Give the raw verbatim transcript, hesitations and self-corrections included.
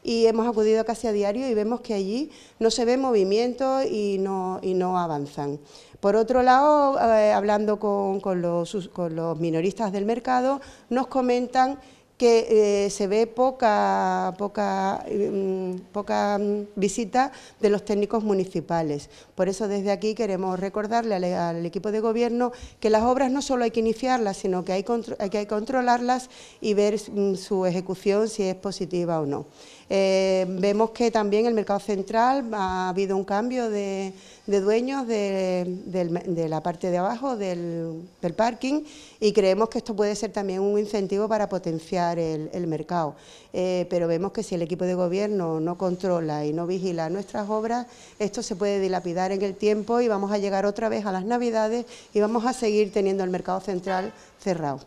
y hemos acudido casi a diario y vemos que allí no se ve movimiento y no, y no avanzan. Por otro lado, eh, hablando con, con, los, con los minoristas del mercado, nos comentan que eh, se ve poca, poca, um, poca um, visita de los técnicos municipales. Por eso desde aquí queremos recordarle al, al equipo de gobierno que las obras no solo hay que iniciarlas, sino que hay, contro hay que controlarlas y ver um, su ejecución, si es positiva o no. Eh, vemos que también el mercado central ha habido un cambio de, de dueños de, de, de la parte de abajo del, del parking y creemos que esto puede ser también un incentivo para potenciar el, el mercado. Eh, pero vemos que si el equipo de gobierno no controla y no vigila nuestras obras, esto se puede dilapidar en el tiempo y vamos a llegar otra vez a las Navidades y vamos a seguir teniendo el mercado central cerrado.